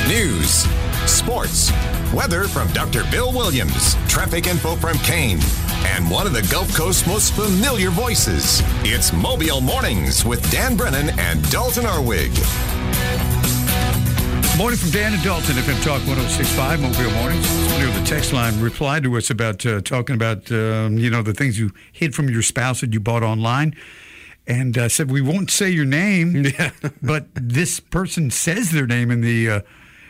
News, sports, weather from Dr. Bill Williams, traffic info from Kane, and one of the Gulf Coast's most familiar voices. It's Mobile Mornings with Dan Brennan and Dalton Arwig. Morning from Dan and Dalton, FM Talk 106.5, Mobile Mornings. Somebody on the text line replied to us about talking about, the things you hid from your spouse that you bought online. And said, we won't say your name, but this person says their name in the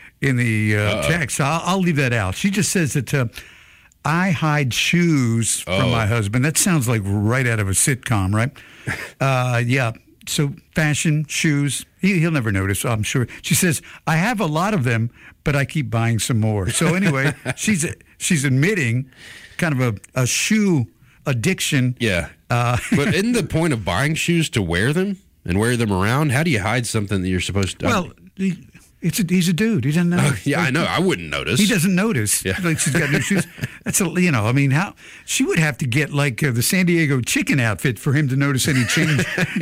text. I'll leave that out. She just says that I hide shoes from my husband. That sounds like right out of a sitcom, right? Yeah. So fashion, shoes, he'll never notice, I'm sure. She says, I have a lot of them, but I keep buying some more. So anyway, she's admitting kind of a shoe addiction. Yeah. But isn't the point of buying shoes to wear them and wear them around? How do you hide something that you're supposed to? Well, he's a dude. He doesn't know. Yeah, I know. I wouldn't notice. He doesn't notice. Yeah. Like she's got new shoes. That's how she would have to get like the San Diego chicken outfit for him to notice any change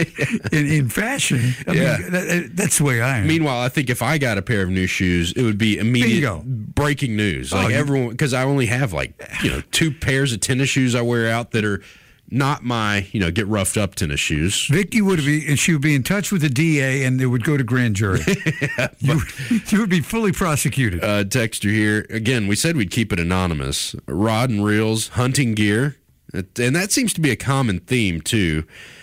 in fashion. I mean, that's the way I am. Meanwhile, I think if I got a pair of new shoes, it would be immediate breaking news. Like everyone, because I only have 2 pairs of tennis shoes I wear out that are not my, get roughed up tennis shoes. Vicky she would be in touch with the DA and it would go to grand jury. You would be fully prosecuted. Texter here. Again, we said we'd keep it anonymous. Rod and reels, hunting gear. And that seems to be a common theme, too.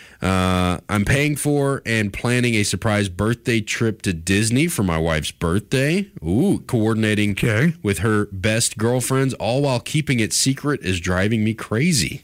I'm paying for and planning a surprise birthday trip to Disney for my wife's birthday. Coordinating with her best girlfriends, all while keeping it secret is driving me crazy.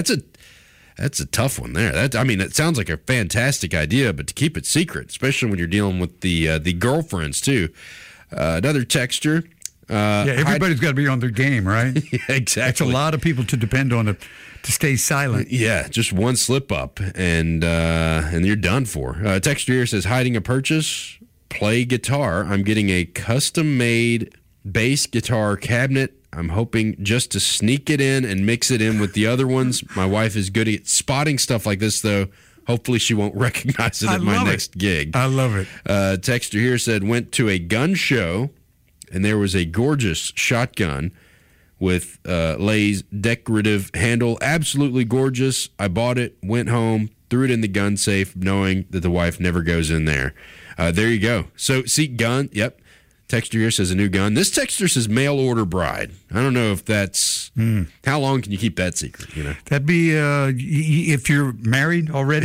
That's a tough one there. It sounds like a fantastic idea, but to keep it secret, especially when you're dealing with the girlfriends too. Another texture. Everybody's got to be on their game, right? Yeah, exactly. It's a lot of people to depend on to stay silent. Yeah, just one slip up and you're done for. Texture here says hiding a purchase. Play guitar. I'm getting a custom-made bass guitar cabinet. I'm hoping just to sneak it in and mix it in with the other ones. My wife is good at spotting stuff like this, though. Hopefully she won't recognize it at my next gig. I love it. Texter here said, went to a gun show, and there was a gorgeous shotgun with Lay's decorative handle. Absolutely gorgeous. I bought it, went home, threw it in the gun safe, knowing that the wife never goes in there. There you go. So, see, gun, yep. Texter here says a new gun. This texter says mail order bride. I don't know if that's how long can you keep that secret? That'd be if you're married already.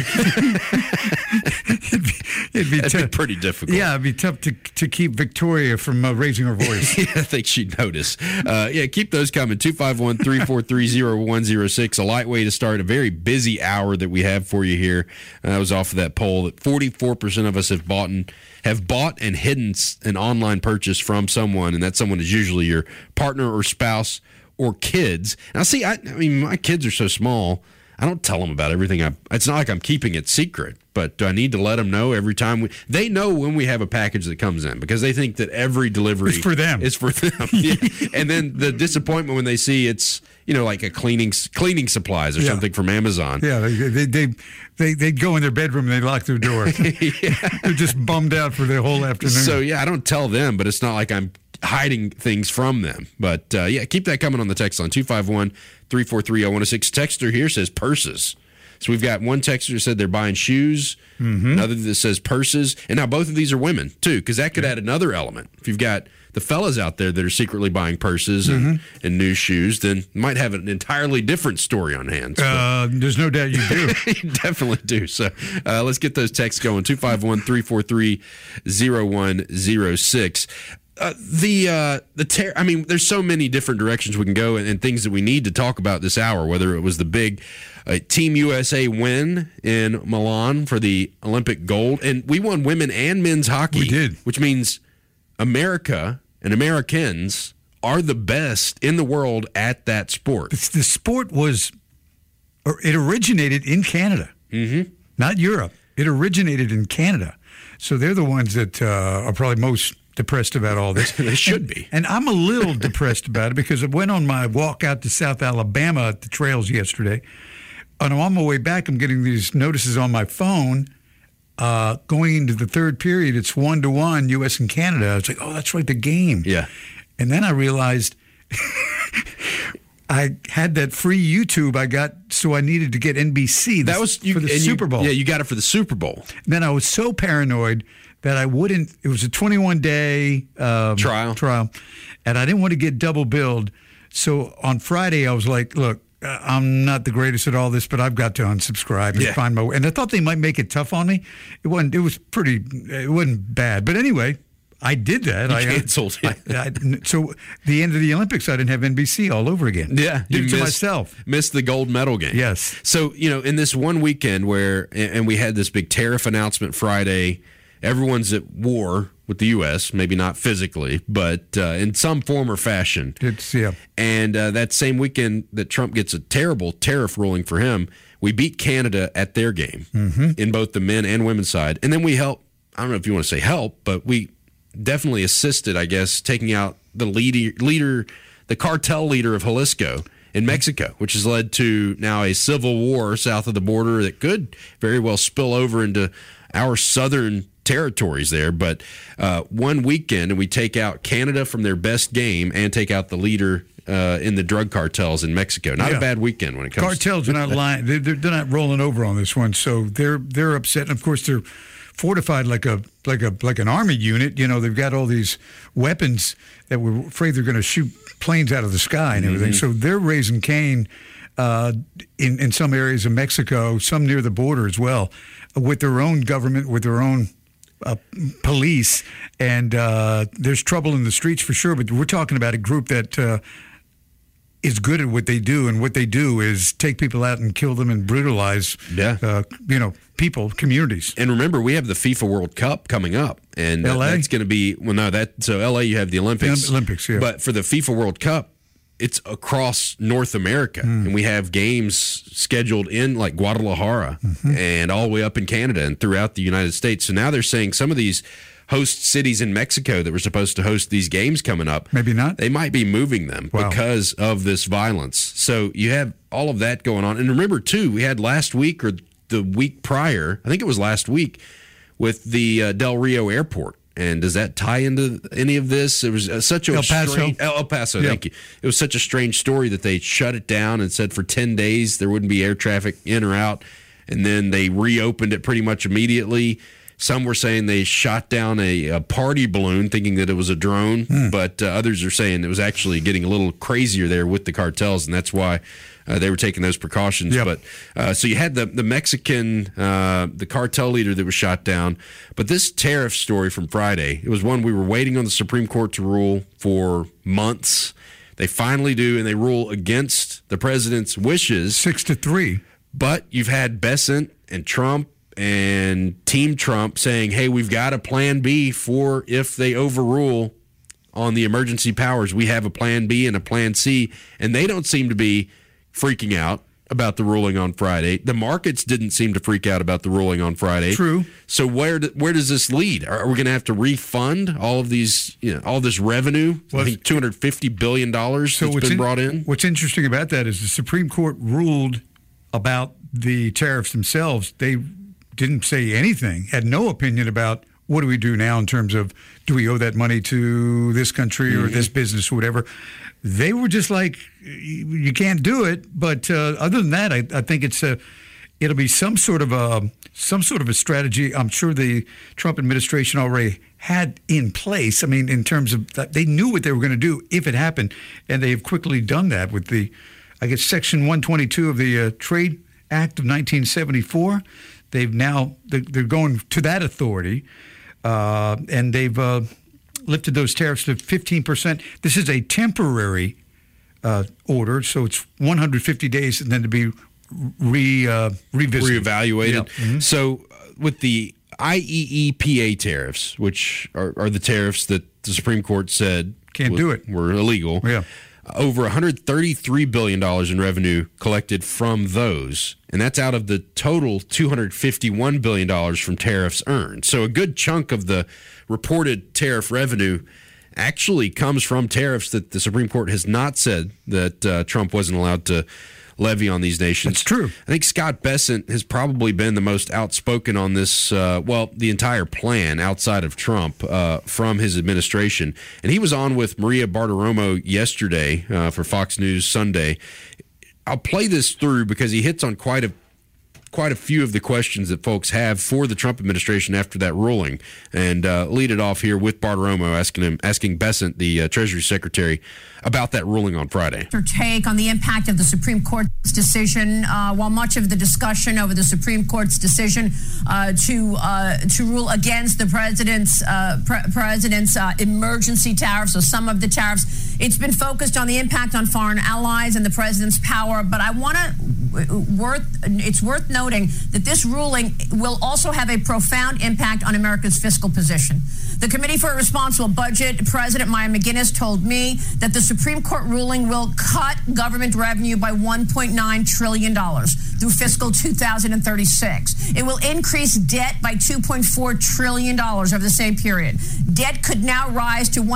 it'd be pretty difficult. Yeah, it'd be tough to keep Victoria from raising her voice. I think she'd notice. Keep those coming. 251-343-0106. A light way to start a very busy hour that we have for you here. That was off of that poll that 44% of us have bought and hidden an online purchase from someone, and that someone is usually your partner or spouse or kids. Now, see, I mean, my kids are so small, I don't tell them about everything. It's not like I'm keeping it secret, but do I need to let them know every time? They know when we have a package that comes in because they think that every delivery is for them. Yeah. And then the disappointment when they see it's, like a cleaning supplies or something from Amazon. Yeah, they go in their bedroom and they lock their door. They're just bummed out for the whole afternoon. So, I don't tell them, but it's not like I'm hiding things from them. But, keep that coming on the text line, 251-343-0106. Texter here says purses. So we've got one texter who said they're buying shoes, another that says purses. And now both of these are women, too, because that could add another element. If you've got the fellas out there that are secretly buying purses and new shoes, then you might have an entirely different story on hands. There's no doubt you do. You definitely do. So let's get those texts going, 251-343-0106. There's so many different directions we can go and things that we need to talk about this hour, whether it was the big Team USA win in Milan for the Olympic gold. And we won women and men's hockey. We did. Which means America and Americans are the best in the world at that sport. The sport it originated in Canada, not Europe. It originated in Canada. So they're the ones that are probably most depressed about all this. They should be. And I'm a little depressed about it because I went on my walk out to South Alabama at the trails yesterday. And on my way back, I'm getting these notices on my phone going into the third period, it's 1-1, U.S. and Canada. I was like, oh, that's right, the game. Yeah. And then I realized I had that free YouTube I got, so I needed to get NBC. That was for the Super Bowl. Yeah, you got it for the Super Bowl. And then I was so paranoid that I wouldn't. It was a 21-day trial, and I didn't want to get double billed. So on Friday, I was like, look, I'm not the greatest at all this, but I've got to unsubscribe and find my way. And I thought they might make it tough on me. It wasn't. It was pretty. It wasn't bad. But anyway, I did that. I canceled it. So the end of the Olympics, I didn't have NBC all over again. Yeah, did it to myself. Missed the gold medal game. Yes. So in this one weekend where, and we had this big tariff announcement Friday. Everyone's at war with the U.S., maybe not physically, but in some form or fashion. And that same weekend that Trump gets a terrible tariff ruling for him, we beat Canada at their game in both the men and women's side. And then we helped, I don't know if you want to say help, but we definitely assisted, I guess, taking out the the cartel leader of Jalisco in Mexico, which has led to now a civil war south of the border that could very well spill over into our southern territories there. But one weekend, and we take out Canada from their best game and take out the leader in the drug cartels in Mexico. Not a bad weekend when it comes cartels are not lying. They're not rolling over on this one, so they're upset. And of course, they're fortified like an army unit. They've got all these weapons that we're afraid they're going to shoot planes out of the sky and everything. So they're raising Cain in some areas of Mexico, some near the border as well, with their own government, with their own police, and there's trouble in the streets for sure. But we're talking about a group that is good at what they do, and what they do is take people out and kill them and brutalize, people, communities. And remember, we have the FIFA World Cup coming up, and that's going to be so LA you have the Olympics. Yeah. But for the FIFA World Cup, it's across North America, and we have games scheduled in like Guadalajara and all the way up in Canada and throughout the United States. So now they're saying some of these host cities in Mexico that were supposed to host these games coming up, maybe not. They might be moving them because of this violence. So you have all of that going on. And remember, too, we had last week or the week prior, I think it was last week, with the Del Rio airport. And does that tie into any of this? It was such a El Paso, thank you. It was such a strange story that they shut it down and said for 10 days there wouldn't be air traffic in or out. And then they reopened it pretty much immediately. Some were saying they shot down a party balloon thinking that it was a drone, but others are saying it was actually getting a little crazier there with the cartels, and that's why they were taking those precautions. But so you had the Mexican, the cartel leader that was shot down. But this tariff story from Friday, it was one we were waiting on the Supreme Court to rule for months. They finally do, and they rule against the president's wishes. 6-3. But you've had Bessent and Trump and Team Trump saying, hey, we've got a plan B for if they overrule on the emergency powers. We have a plan B and a plan C. And they don't seem to be freaking out about the ruling on Friday. The markets didn't seem to freak out about the ruling on Friday. True. So where does this lead? Are we going to have to refund all of these, all this revenue? I think $250 billion that's been brought in. What's interesting about that is the Supreme Court ruled about the tariffs themselves. They didn't say anything, had no opinion about what do we do now in terms of do we owe that money to this country or this business or whatever. They were just like, you can't do it. But other than that, I think it'll be some sort of a strategy. I'm sure the Trump administration already had in place. I mean, in terms of that, they knew what they were going to do if it happened, and they have quickly done that with Section 122 of the Trade Act of 1974. They're going to that authority, and they've lifted those tariffs to 15%. This is a temporary order, so it's 150 days and then to be revisited. Reevaluated. Yeah. So with the IEEPA tariffs, which are the tariffs that the Supreme Court said were illegal, over $133 billion in revenue collected from those. And that's out of the total $251 billion from tariffs earned. So a good chunk of the reported tariff revenue actually comes from tariffs that the Supreme Court has not said that Trump wasn't allowed to levy on these nations. That's true. I think Scott Bessent has probably been the most outspoken on this, the entire plan outside of Trump from his administration. And he was on with Maria Bartiromo yesterday for Fox News Sunday. I'll play this through because he hits on quite a few of the questions that folks have for the Trump administration after that ruling, and lead it off here with Bartiromo asking Bessent, the Treasury Secretary, about that ruling on Friday. Your take on the impact of the Supreme Court's decision, while much of the discussion over the Supreme Court's decision to rule against the president's emergency tariffs, or some of the tariffs, it's been focused on the impact on foreign allies and the president's power. But it's worth noting that this ruling will also have a profound impact on America's fiscal position. The Committee for a Responsible Budget, President Maya McGuinness, told me that the Supreme Court ruling will cut government revenue by $1.9 trillion through fiscal 2036. It will increase debt by $2.4 trillion over the same period. Debt could now rise to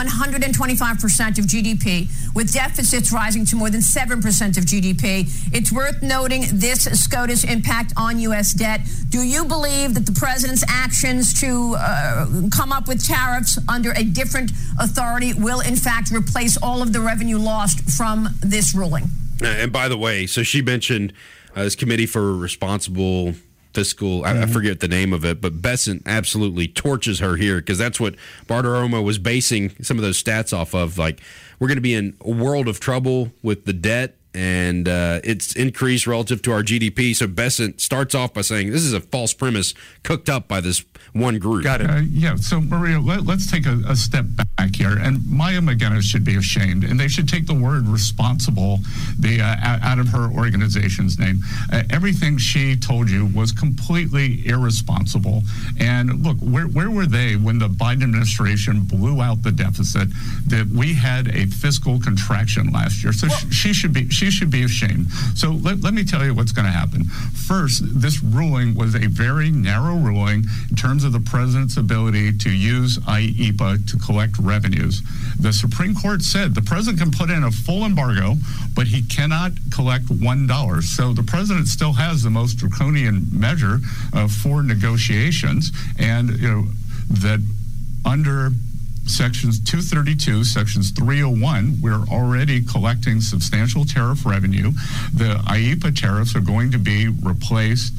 125% of GDP, with deficits rising to more than 7% of GDP. It's worth noting this SCOTUS impact on U.S. debt. Do you believe that the president's actions to come up with tariffs under a different authority will, in fact, replace all of the revenue lost from this ruling? And by the way, so she mentioned this Committee for Responsible Fiscal, I forget the name of it, but Bessent absolutely torches her here because that's what Bartiromo was basing some of those stats off of. Like, we're going to be in a world of trouble with the debt, and it's increased relative to our GDP. So Bessent starts off by saying this is a false premise cooked up by this one group. Got it. So, Maria, let's take a step back here. And Maya McGuinness should be ashamed, and they should take the word responsible out of her organization's name. Everything she told you was completely irresponsible. And look, where were they when the Biden administration blew out the deficit? That we had a fiscal contraction last year. So she should be ashamed. So let me tell you what's going to happen. First, this ruling was a very narrow ruling in terms of the president's ability to use IEPA to collect revenues. The Supreme Court said the president can put in a full embargo, but he cannot collect $1. So the president still has the most draconian measure for negotiations, and that under Sections 232, Sections 301, we're already collecting substantial tariff revenue. The IEPA tariffs are going to be replaced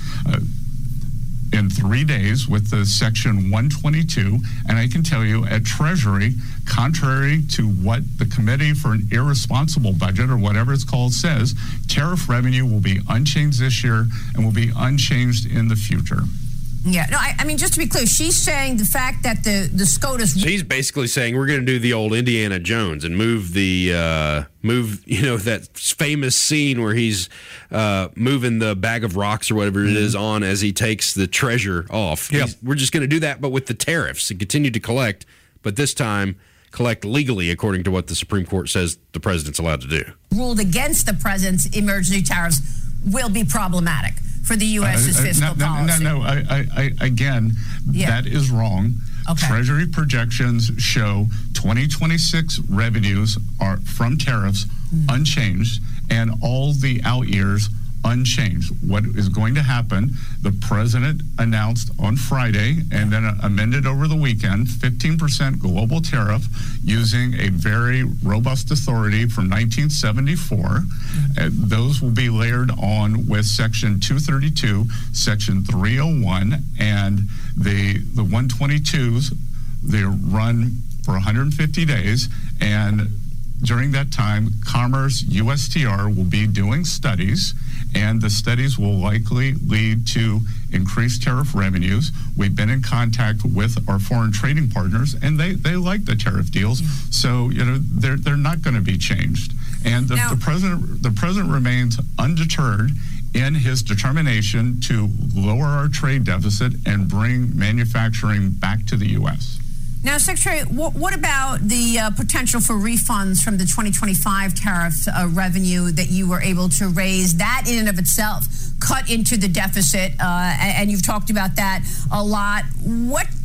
in 3 days with the Section 122. And I can tell you at Treasury, contrary to what the Committee for an Irresponsible Budget, or whatever it's called, says, tariff revenue will be unchanged this year and will be unchanged in the future. Yeah, no, I mean, just to be clear, she's saying the fact that the SCOTUS... She's basically saying we're going to do the old Indiana Jones and move that famous scene where he's moving the bag of rocks or whatever it is on as he takes the treasure off. Yep. We're just going to do that, but with the tariffs and continue to collect, but this time collect legally according to what the Supreme Court says the president's allowed to do. Ruled against the president's emergency tariffs will be problematic for the U.S.'s fiscal policy. That is wrong. Okay. Treasury projections show 2026 revenues are from tariffs unchanged, and all the out years unchanged. What is going to happen, the president announced on Friday and then amended over the weekend, 15% global tariff using a very robust authority from 1974. Those will be layered on with Section 232, Section 301, and the 122s, they run for 150 days, and during that time, Commerce, USTR will be doing studies, and the studies will likely lead to increased tariff revenues. We've been in contact with our foreign trading partners, and they like the tariff deals. So they're not going to be changed. And the president remains undeterred in his determination to lower our trade deficit and bring manufacturing back to the U.S. Now, Secretary, what about the potential for refunds from the 2025 tariff revenue that you were able to raise? That in and of itself cut into the deficit, and you've talked about that a lot. What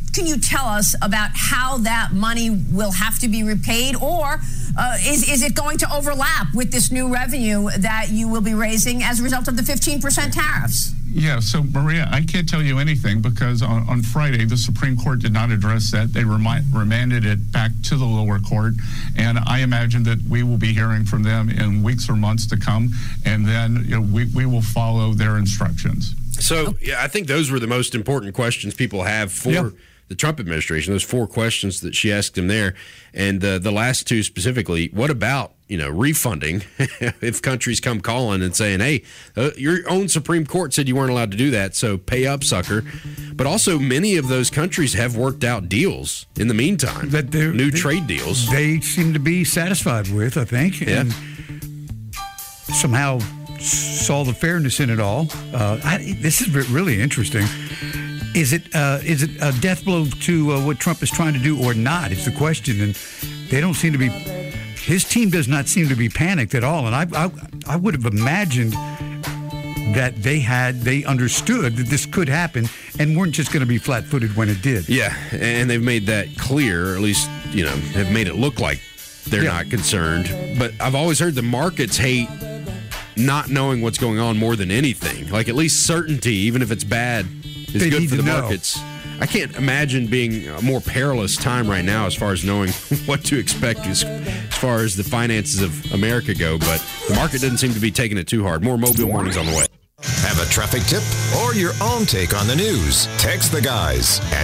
can you tell us about how that money will have to be repaid, or is it going to overlap with this new revenue that you will be raising as a result of the 15% tariffs? Yeah, so Maria, I can't tell you anything because on Friday, the Supreme Court did not address that. They remanded it back to the lower court, and I imagine that we will be hearing from them in weeks or months to come, and then we will follow their instructions. So, yeah, I think those were the most important questions people have for the Trump administration, those 4 questions that she asked him there. And the last 2 specifically, what about, refunding if countries come calling and saying, hey, your own Supreme Court said you weren't allowed to do that, so pay up, sucker. But also many of those countries have worked out deals in the meantime, new trade deals. They seem to be satisfied with, I think, and somehow saw the fairness in it all. This is really interesting. Is it a death blow to what Trump is trying to do or not? It's the question, and they don't seem to be. His team does not seem to be panicked at all, and I would have imagined that they understood that this could happen and weren't just going to be flat-footed when it did. Yeah, and they've made that clear, or at least have made it look like they're not concerned. But I've always heard the markets hate not knowing what's going on more than anything. Like, at least certainty, even if it's bad, is good for the markets. I can't imagine being a more perilous time right now as far as knowing what to expect as far as the finances of America go, but the market doesn't seem to be taking it too hard. More Mobile Mornings on the way. Have a traffic tip or your own take on the news? Text the guys at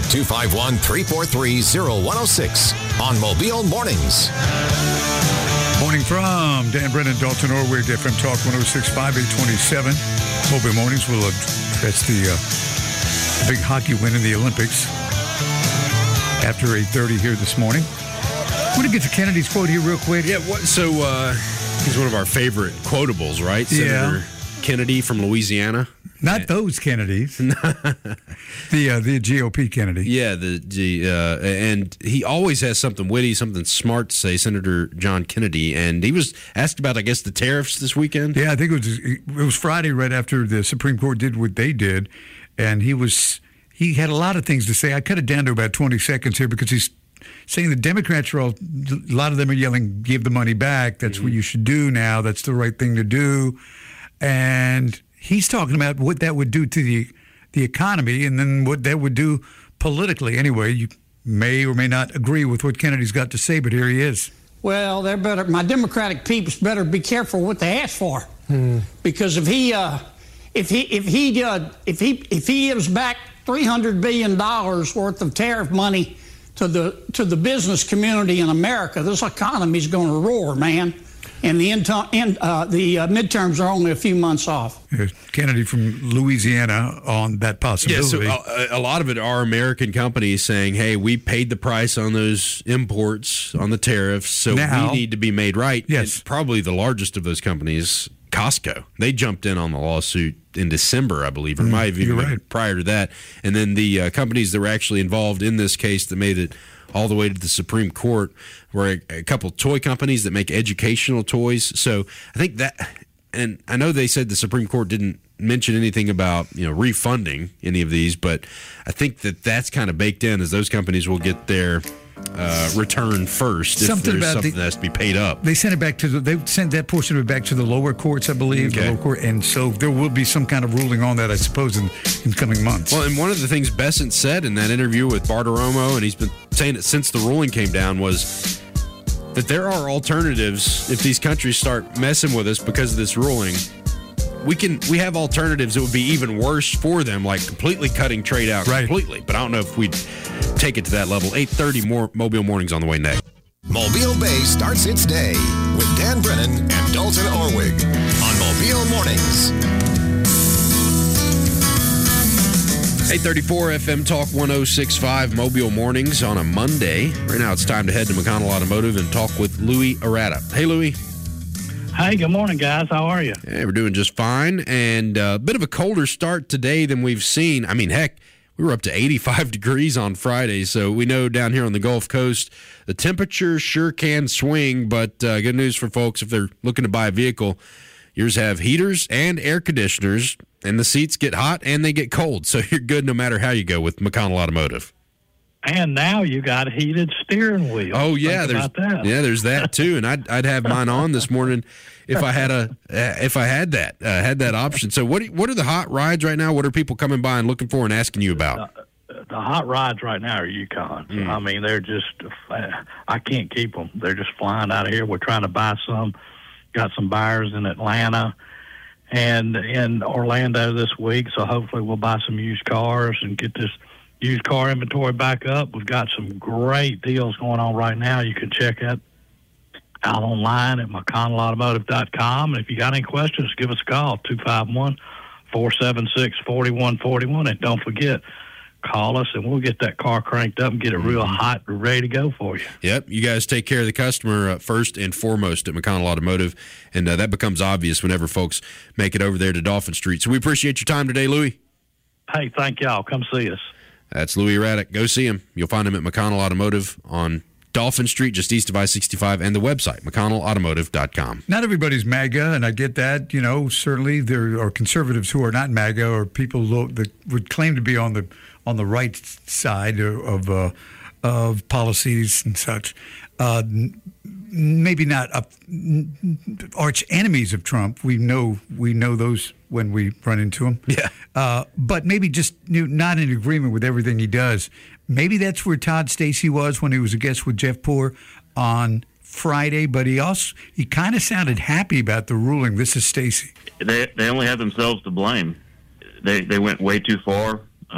251-343-0106 on Mobile Mornings. Morning from Dan Brennan, Dalton Orwig, FM Talk 106.5, 827. Mobile Mornings will address the big hockey win in the Olympics after 8:30 here this morning. I want to get to Kennedy's quote here real quick. Yeah, so he's one of our favorite quotables, right? Senator Kennedy from Louisiana. Not those Kennedys. the GOP Kennedy. Yeah, and he always has something witty, something smart to say, Senator John Kennedy. And he was asked about, I guess, the tariffs this weekend. Yeah, I think it was Friday right after the Supreme Court did what they did. And he had a lot of things to say. I cut it down to about 20 seconds here because he's saying the Democrats a lot of them are yelling, give the money back. That's what you should do now. That's the right thing to do. And he's talking about what that would do to the economy and then what that would do politically. Anyway, you may or may not agree with what Kennedy's got to say, but here he is. Well, my Democratic peeps better be careful what they ask for. Because if he gives back $300 billion worth of tariff money to the business community in America, this economy's going to roar, man. And the midterms are only a few months off. Kennedy from Louisiana on that possibility. Yeah, so a lot of it are American companies saying, hey, we paid the price on those imports, on the tariffs, so now, we need to be made right. Yes. And probably the largest of those companies, Costco. They jumped in on the lawsuit in December, I believe, or might have even been prior to that. And then the companies that were actually involved in this case that made it all the way to the Supreme Court were a couple of toy companies that make educational toys. So I think that, and I know they said the Supreme Court didn't mention anything about refunding any of these, but I think that's kind of baked in as those companies will get their return first if there's something that has to be paid up. They sent it back they sent that portion of it back to the lower courts, I believe. Okay. The lower court, and so there will be some kind of ruling on that, I suppose, in coming months. Well, and one of the things Bessent said in that interview with Bartiromo, and he's been saying it since the ruling came down, was that there are alternatives if these countries start messing with us because of this ruling. We have alternatives that would be even worse for them, like completely cutting trade out completely. But I don't know if we'd take it to that level. 8:30, more Mobile Mornings on the way next. Mobile Bay starts its day with Dan Brennan and Dalton Orwig on Mobile Mornings. 834 FM Talk 106.5 Mobile Mornings on a Monday. Right now it's time to head to McConnell Automotive and talk with Louis Arata. Hey, Louis. Hey, good morning, guys. How are you? Yeah, we're doing just fine. And a bit of a colder start today than we've seen. I mean, heck, we were up to 85 degrees on Friday, so we know down here on the Gulf Coast, the temperature sure can swing, but good news for folks if they're looking to buy a vehicle. Yours have heaters and air conditioners, and the seats get hot and they get cold, so you're good no matter how you go with McConnell Automotive. And now you got a heated steering wheel. Oh yeah, Think about that. there's that too, and I'd have mine on this morning if I had that option. So what are the hot rides right now? What are people coming by and looking for and asking you about? The hot rides right now are Yukons. I mean, they're just, I can't keep them. They're just flying out of here. We're trying to buy some. Got some buyers in Atlanta and in Orlando this week, so hopefully we'll buy some used cars and get this used car inventory back up. We've got some great deals going on right now. You can check it out online at McConnellAutomotive.com. And if you got any questions, give us a call, 251-476-4141. And don't forget, call us and we'll get that car cranked up and get it real hot and ready to go for you. Yep. You guys take care of the customer first and foremost at McConnell Automotive. And that becomes obvious whenever folks make it over there to Dolphin Street. So we appreciate your time today, Louis. Hey, thank y'all. Come see us. That's Louis Raddick. Go see him. You'll find him at McConnell Automotive on Dolphin Street, just east of I-65, and the website, McConnellAutomotive.com. Not everybody's MAGA, and I get that. You know, certainly there are conservatives who are not MAGA, or people that would claim to be on the right side of policies and such. Maybe not arch enemies of Trump. We know those when we run into him. Yeah. But maybe just not in agreement with everything he does. Maybe that's where Todd Stacey was when he was a guest with Jeff Poor on Friday. But he kind of sounded happy about the ruling. This is Stacey. They only have themselves to blame. They went way too far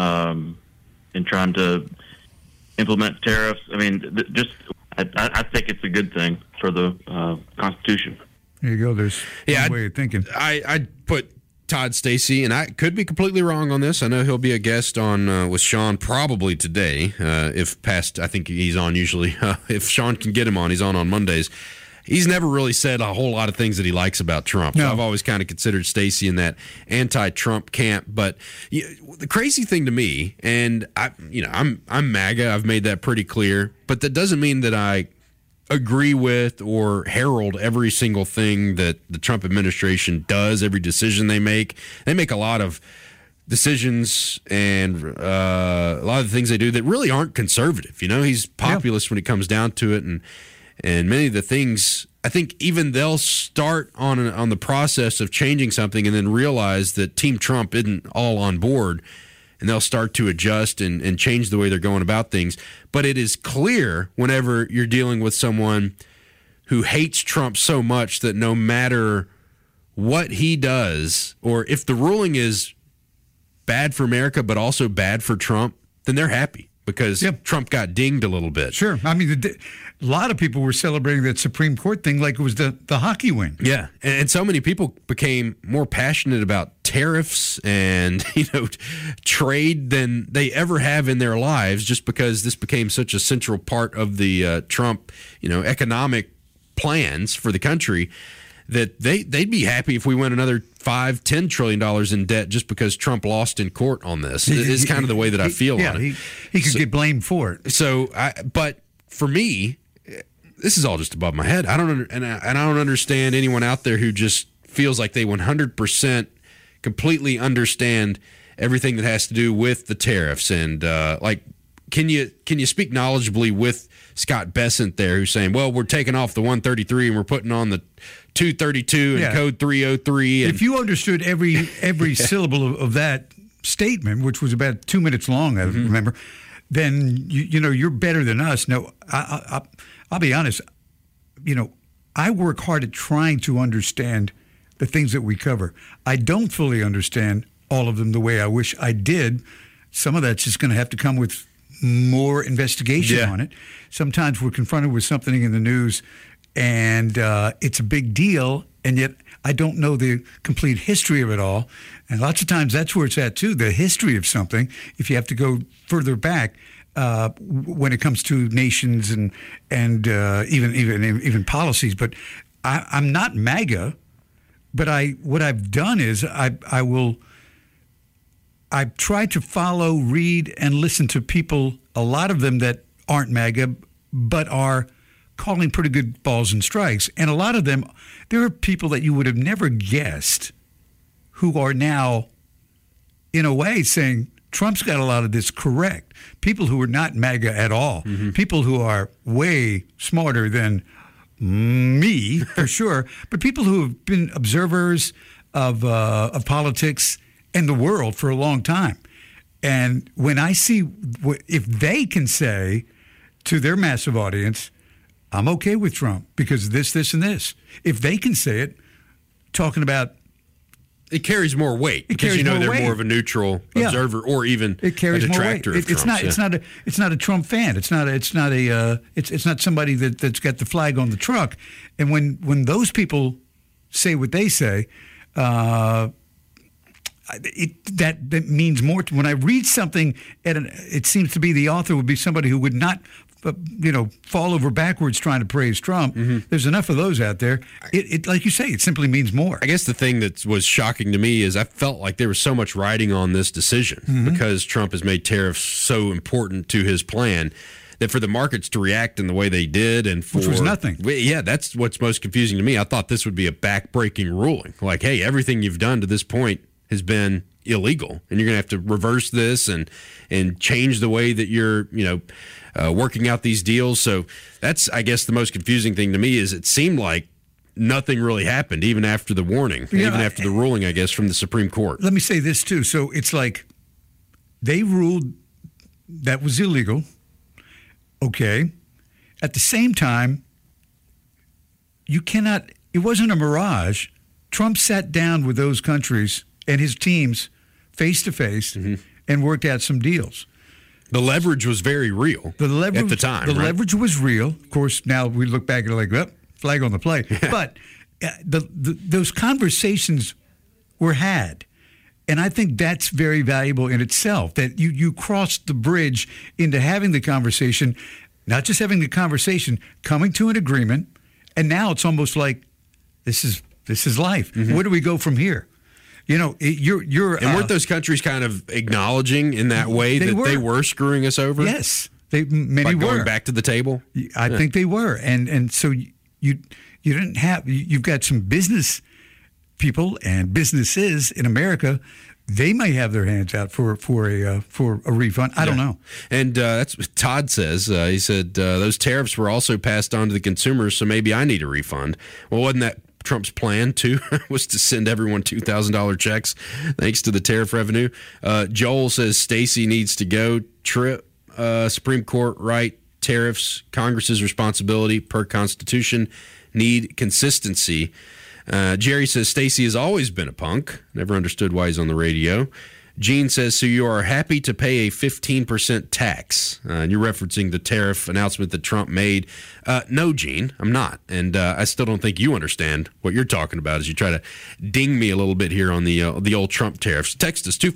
in trying to implement tariffs. I mean, I think it's a good thing for the Constitution. There you go. There's one way of thinking. I'd put Todd Stacey, and I could be completely wrong on this. I know he'll be a guest on with Sean probably today. I think he's on usually. If Sean can get him on, he's on Mondays. He's never really said a whole lot of things that he likes about Trump. No. So I've always kind of considered Stacey in that anti-Trump camp. But the crazy thing to me, and I'm MAGA. I've made that pretty clear. But that doesn't mean that I agree with or herald every single thing that the Trump administration does, every decision they make. They make a lot of decisions and a lot of the things they do that really aren't conservative. You know, he's populist when it comes down to it, and many of the things, I think even they'll start on the process of changing something and then realize that Team Trump isn't all on board, and they'll start to adjust and change the way they're going about things. But it is clear whenever you're dealing with someone who hates Trump so much that no matter what he does, or if the ruling is bad for America but also bad for Trump, then they're happy because Trump got dinged a little bit. Sure. I mean, a lot of people were celebrating that Supreme Court thing like it was the hockey win. Yeah. And so many people became more passionate about tariffs and, trade than they ever have in their lives, just because this became such a central part of the Trump, economic plans for the country, that they'd be happy if we went another $5-10 trillion in debt just because Trump lost in court on this. It's kind of the way that I feel on it. He could get blamed for it. So, but for me, this is all just above my head. I don't understand anyone out there who just feels like they 100% completely understand everything that has to do with the tariffs. And can you speak knowledgeably with Scott Bessent there, who's saying, well, we're taking off the 133 and we're putting on the 232 and code 303. And if you understood every syllable of that statement, which was about 2 minutes long, I remember, then you're better than us. No, I'll be honest. I work hard at trying to understand the things that we cover. I don't fully understand all of them the way I wish I did. Some of that's just going to have to come with more investigation on it. Sometimes we're confronted with something in the news and it's a big deal, and yet I don't know the complete history of it all. And lots of times that's where it's at too, the history of something, if you have to go further back when it comes to nations and even policies. But I'm not MAGA, but what I've done is I try to follow, read, and listen to people, a lot of them that aren't MAGA, but are calling pretty good balls and strikes. And a lot of them, there are people that you would have never guessed who are now, in a way, saying, Trump's got a lot of this correct. People who are not MAGA at all, people who are way smarter than me, for sure, but people who have been observers of politics and the world for a long time. And when I see if they can say to their massive audience, I'm okay with Trump because this, and this. If they can say it, talking about it carries more weight because they're more of a neutral observer or even a detractor of Trump. It's not a Trump fan. It's not somebody that's got the flag on the truck. And when those people say what they say, that means more. When I read something, it seems to be the author would be somebody who would not fall over backwards trying to praise Trump. There's enough of those out there. It like you say, it simply means more. I guess the thing that was shocking to me is I felt like there was so much riding on this decision because Trump has made tariffs so important to his plan that for the markets to react in the way they did which was nothing. Yeah, that's what's most confusing to me. I thought this would be a back-breaking ruling. Like, hey, everything you've done to this point has been illegal, and you're going to have to reverse this and change the way that you're, working out these deals. So that's, I guess, the most confusing thing to me is it seemed like nothing really happened, even after the warning, even after the ruling, I guess, from the Supreme Court. Let me say this, too. So it's like they ruled that was illegal. Okay. At the same time, it wasn't a mirage. Trump sat down with those countries and his teams face-to-face and worked out some deals. The leverage was very real at the time. The leverage was real. Of course, now we look back and are like, flag on the play. But those conversations were had. And I think that's very valuable in itself, that you crossed the bridge into having the conversation, not just having the conversation, coming to an agreement, and now it's almost like this is life. Where do we go from here? You're and weren't those countries kind of acknowledging in that way they were screwing us over? Yes, many were going back to the table. I think they were, and so you didn't have. You've got some business people and businesses in America. They may have their hands out for a refund. I don't know. And that's what Todd says. He said those tariffs were also passed on to the consumers, so maybe I need a refund. Well, wasn't that Trump's plan too? Was to send everyone $2,000 checks thanks to the tariff revenue. Joel says Stacey needs to go. Trip, Supreme Court right, tariffs, Congress's responsibility per Constitution, need consistency. Jerry says Stacey has always been a punk. Never understood why he's on the radio. Gene says, so you are happy to pay a 15% tax? And you're referencing the tariff announcement that Trump made. No, Gene, I'm not. And I still don't think you understand what you're talking about as you try to ding me a little bit here on the old Trump tariffs. Text us,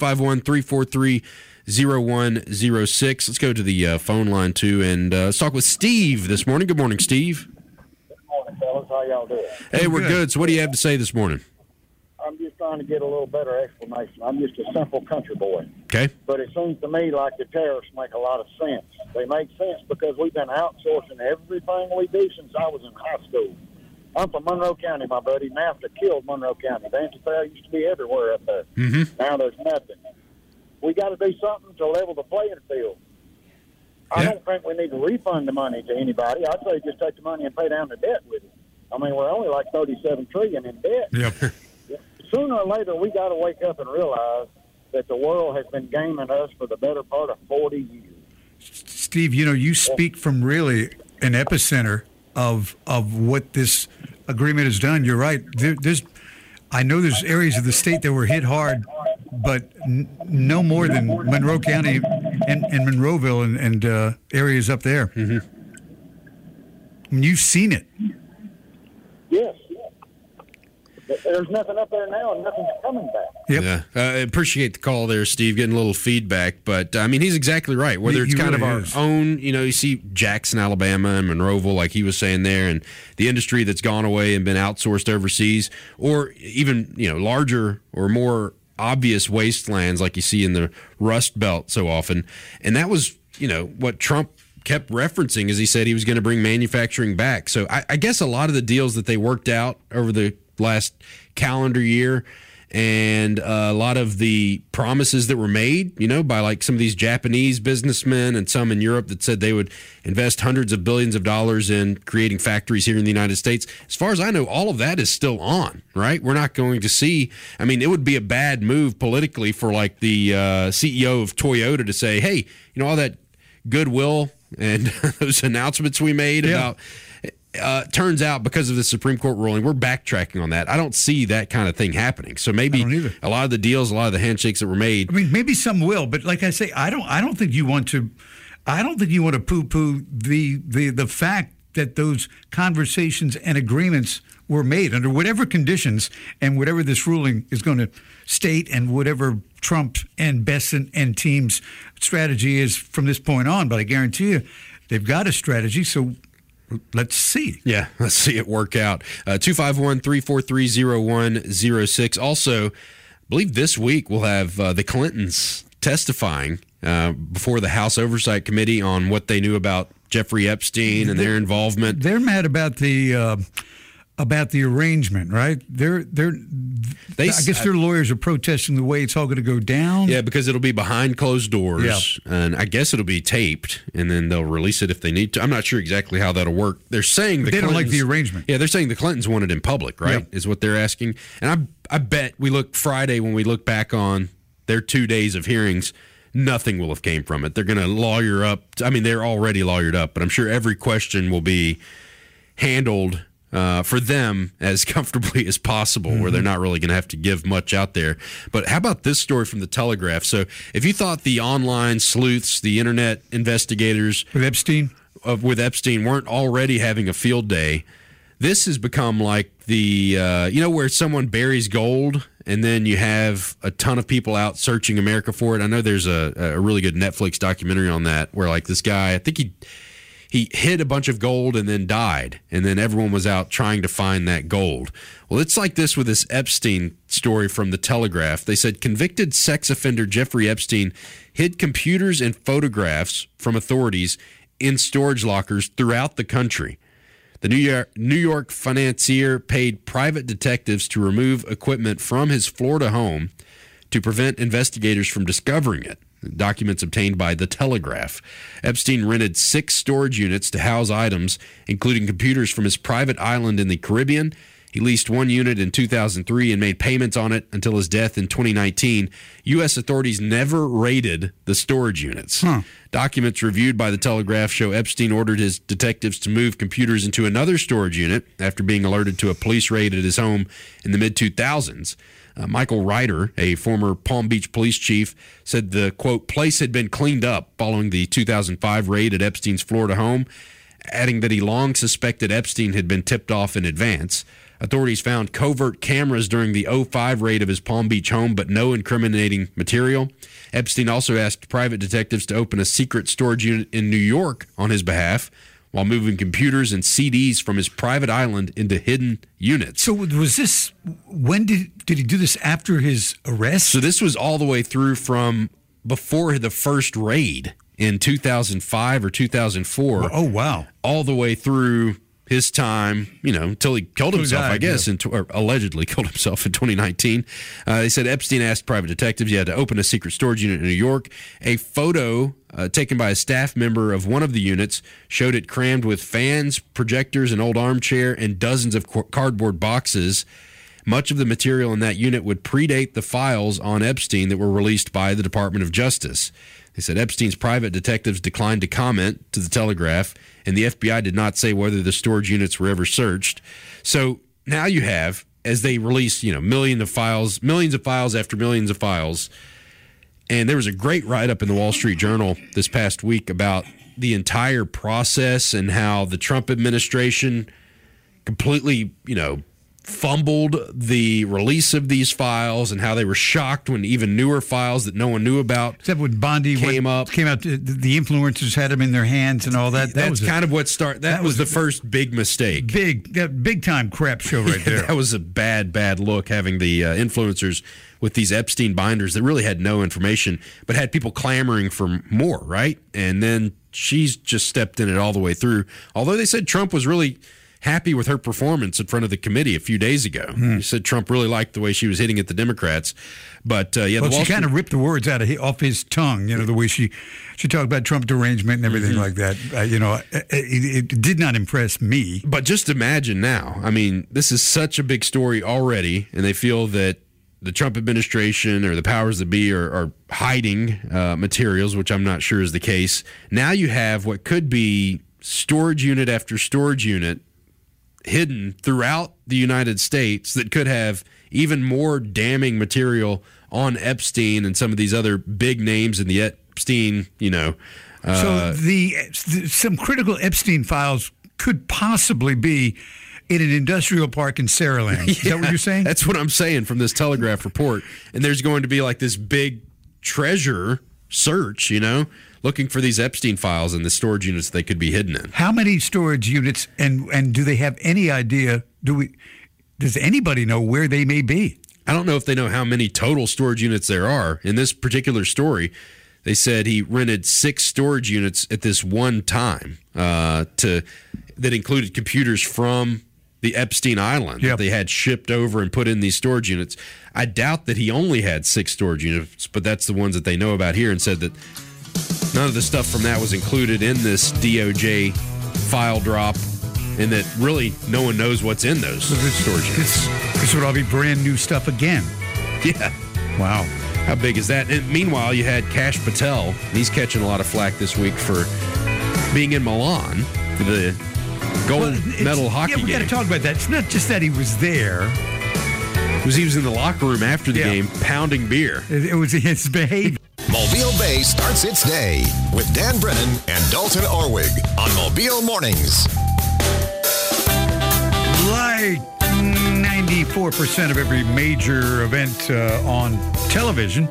251-343-0106. Let's go to the phone line, too, and let's talk with Steve this morning. Good morning, Steve. Good morning, fellas. How y'all doing? Hey, we're good. So what do you have to say this morning? I'm just trying to get a little better explanation. I'm just a simple country boy. Okay. But it seems to me like the tariffs make a lot of sense. They make sense because we've been outsourcing everything we do since I was in high school. I'm from Monroe County, my buddy. NAFTA killed Monroe County. The anti-fair used to be everywhere up there. Now there's nothing. We got to do something to level the playing field. I don't think we need to refund the money to anybody. I'd say just take the money and pay down the debt with it. I mean, we're only like $37 trillion in debt. Yep. Sooner or later, we got to wake up and realize that the world has been gaming us for the better part of 40 years. Steve, you speak from really an epicenter of what this agreement has done. You're right. I know there's areas of the state that were hit hard, but no more than Monroe County and Monroeville and areas up there. I mean, you've seen it. Yes. There's nothing up there now, and nothing's coming back. Yep. Yeah, I appreciate the call there, Steve, getting a little feedback. But, I mean, he's exactly right. Whether it's kind of our own, you see Jackson, Alabama, and Monroeville, like he was saying there, and the industry that's gone away and been outsourced overseas, or even, larger or more obvious wastelands like you see in the Rust Belt so often. And that was, what Trump kept referencing as he said he was going to bring manufacturing back. So I guess a lot of the deals that they worked out over the last calendar year and a lot of the promises that were made, by like some of these Japanese businessmen and some in Europe that said they would invest hundreds of billions of dollars in creating factories here in the United States. As far as I know, all of that is still on, right? We're not going to see, it would be a bad move politically for like the CEO of Toyota to say, hey, all that goodwill and those announcements we made about turns out because of the Supreme Court ruling, we're backtracking on that. I don't see that kind of thing happening. So maybe a lot of the deals, a lot of the handshakes that were made. Maybe some will, but like I say, I don't think you want to poo-poo the fact that those conversations and agreements were made under whatever conditions and whatever this ruling is going to state and whatever Trump and Bessent and team's strategy is from this point on. But I guarantee you they've got a strategy, so let's see. Yeah, let's see it work out. 251-343-0106. Also, I believe this week we'll have the Clintons testifying before the House Oversight Committee on what they knew about Jeffrey Epstein and their involvement. They're mad about the arrangement, right? I guess their lawyers are protesting the way it's all going to go down. Yeah, because it'll be behind closed doors, and I guess it'll be taped, and then they'll release it if they need to. I'm not sure exactly how that'll work. They're saying they don't like the arrangement. Yeah, they're saying the Clintons want it in public, right? Is what they're asking. And I bet we look Friday when we look back on their 2 days of hearings, nothing will have came from it. They're going to lawyer up. They're already lawyered up, but I'm sure every question will be handled for them as comfortably as possible, where they're not really going to have to give much out there. But how about this story from the Telegraph? So if you thought the online sleuths, the internet investigators with Epstein weren't already having a field day, this has become like the, where someone buries gold and then you have a ton of people out searching America for it. I know there's a really good Netflix documentary on that where like this guy, I think he hid a bunch of gold and then died, and then everyone was out trying to find that gold. Well, it's like this with this Epstein story from the Telegraph. They said convicted sex offender Jeffrey Epstein hid computers and photographs from authorities in storage lockers throughout the country. The New York financier paid private detectives to remove equipment from his Florida home to prevent investigators from discovering it. Documents obtained by The Telegraph. Epstein rented 6 storage units to house items, including computers from his private island in the Caribbean. He leased one unit in 2003 and made payments on it until his death in 2019. U.S. authorities never raided the storage units. Documents reviewed by The Telegraph show Epstein ordered his detectives to move computers into another storage unit after being alerted to a police raid at his home in the mid-2000s. Michael Ryder, a former Palm Beach police chief, said the, quote, place had been cleaned up following the 2005 raid at Epstein's Florida home, adding that he long suspected Epstein had been tipped off in advance. Authorities found covert cameras during the 2005 raid of his Palm Beach home, but no incriminating material. Epstein also asked private detectives to open a secret storage unit in New York on his behalf, while moving computers and CDs from his private island into hidden units. So was this, when did he do this, after his arrest? So this was all the way through from before the first raid in 2005 or 2004. Oh, wow. All the way through his time, until he killed himself, I guess, or allegedly killed himself in 2019. They said Epstein asked private detectives he had to open a secret storage unit in New York. A photo taken by a staff member of one of the units showed it crammed with fans, projectors, an old armchair, and dozens of cardboard boxes. Much of the material in that unit would predate the files on Epstein that were released by the Department of Justice. They said Epstein's private detectives declined to comment to the Telegraph, and the FBI did not say whether the storage units were ever searched. So now you have, as they release, millions of files after millions of files. And there was a great write-up in the Wall Street Journal this past week about the entire process and how the Trump administration completely, fumbled the release of these files and how they were shocked when even newer files that no one knew about except when Bondi came out, the influencers had them in their hands and all that. That's kind of what started. That was the first big mistake. Big time crap show right there. That was a bad look, having the influencers with these Epstein binders that really had no information, but had people clamoring for more, right? And then she's just stepped in it all the way through. Although they said Trump was really happy with her performance in front of the committee a few days ago. He said Trump really liked the way she was hitting at the Democrats. But, well, she kind of ripped the words off his tongue, the way she talked about Trump derangement and everything like that. It did not impress me. But just imagine now. I mean, this is such a big story already, and they feel that the Trump administration or the powers that be are hiding materials, which I'm not sure is the case. Now you have what could be storage unit after storage unit hidden throughout the United States that could have even more damning material on Epstein and some of these other big names in the Epstein, So some critical Epstein files could possibly be in an industrial park in Saraland. Is that what you're saying? That's what I'm saying from this Telegraph report. And there's going to be like this big treasure search, looking for these Epstein files and the storage units they could be hidden in. How many storage units, and do they have any idea, does anybody know where they may be? I don't know if they know how many total storage units there are. In this particular story, they said he rented 6 storage units at this one time that included computers from the Epstein Island that they had shipped over and put in these storage units. I doubt that he only had 6 storage units, but that's the ones that they know about here, and said that none of the stuff from that was included in this DOJ file drop, and that really no one knows what's in those storage units. This would all be brand new stuff again. Yeah. Wow. How big is that? And meanwhile, you had Kash Patel. And he's catching a lot of flack this week for being in Milan for the gold medal hockey game. Yeah, we got to talk about that. It's not just that he was there. He was in the locker room after the game pounding beer. It was his behavior. Mobile Bay starts its day with Dan Brennan and Dalton Orwig on Mobile Mornings. Like 94% of every major event on television,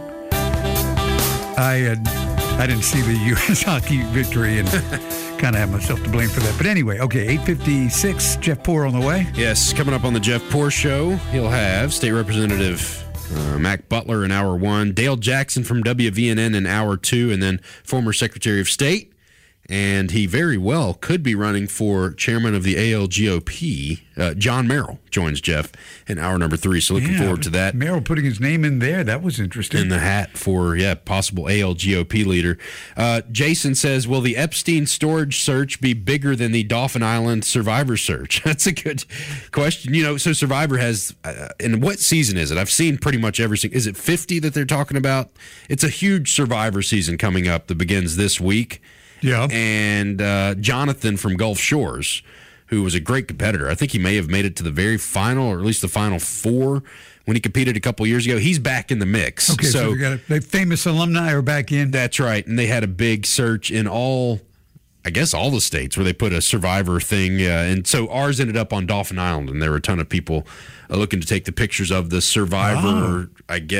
I didn't see the U.S. hockey victory and kind of have myself to blame for that. But anyway, okay, 8:56, Jeff Poor on the way. Yes, coming up on the Jeff Poor Show, he'll have State Representative Mac Butler in Hour 1, Dale Jackson from WVNN in Hour 2, and then former Secretary of State. And he very well could be running for chairman of the ALGOP. John Merrill joins Jeff in hour number 3. So looking forward to that. Merrill putting his name in there. That was interesting. In the hat for, possible ALGOP leader. Jason says, will the Epstein storage search be bigger than the Dauphin Island Survivor search? That's a good question. So Survivor has, and what season is it? I've seen pretty much every single. Is it 50 that they're talking about? It's a huge Survivor season coming up that begins this week. Yeah. And Jonathan from Gulf Shores, who was a great competitor. I think he may have made it to the very final, or at least the final 4 when he competed a couple years ago. He's back in the mix. Okay, so we got the famous alumni are back in. That's right. And they had a big search in all the states where they put a Survivor thing. And so ours ended up on Dauphin Island, and there were a ton of people looking to take the pictures of the Survivor,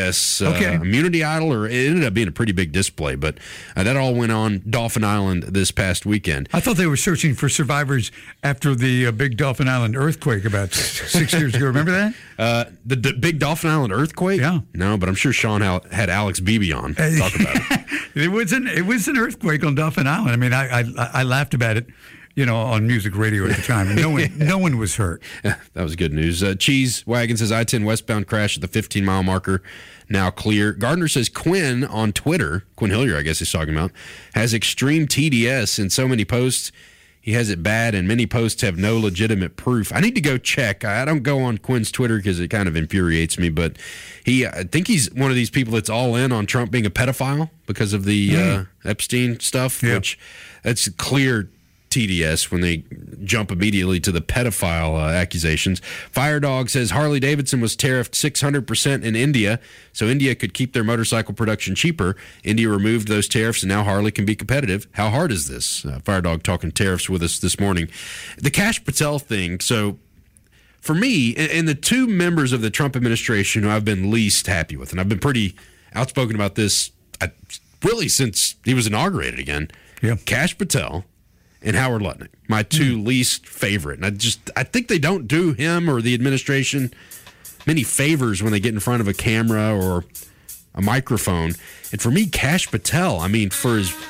immunity idol, or it ended up being a pretty big display. But that all went on Dauphin Island this past weekend. I thought they were searching for survivors after the big Dauphin Island earthquake about 6 years ago. Remember that? The big Dauphin Island earthquake? Yeah. No, but I'm sure Sean had Alex Beebe on to talk about it. It was an earthquake on Dauphin Island. I mean, I laughed about it, on music radio at the time. No one was hurt. That was good news. Cheese Wagon says I-10 westbound crash at the 15-mile marker now clear. Gardner says Quinn on Twitter, Quinn Hillier, I guess he's talking about, has extreme TDS in so many posts. He has it bad, and many posts have no legitimate proof. I need to go check. I don't go on Quinn's Twitter because it kind of infuriates me, but I think he's one of these people that's all in on Trump being a pedophile because of the Epstein stuff, which that's clear TDS when they jump immediately to the pedophile accusations. Firedog says Harley Davidson was tariffed 600% in India, so India could keep their motorcycle production cheaper. India removed those tariffs, and now Harley can be competitive. How hard is this? Firedog talking tariffs with us this morning. The Kash Patel thing, so for me, and the 2 members of the Trump administration who I've been least happy with, and I've been pretty outspoken about this really since he was inaugurated again, Kash Patel and Howard Lutnick, my 2 least favorite. And I think they don't do him or the administration many favors when they get in front of a camera or a microphone. And for me, Kash Patel, for his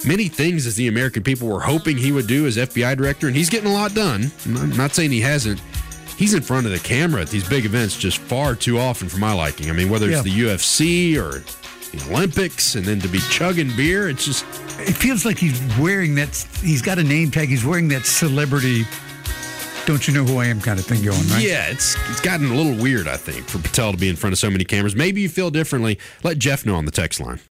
many things as the American people were hoping he would do as FBI director, and he's getting a lot done. I'm not saying he hasn't. He's in front of the camera at these big events just far too often for my liking. I mean, whether it's the UFC or the Olympics, and then to be chugging beer, it's just... It feels like he's wearing that, he's got a name tag, he's wearing that celebrity, don't you know who I am kind of thing going, right? Yeah, it's gotten a little weird, I think, for Patel to be in front of so many cameras. Maybe you feel differently. Let Jeff know on the text line.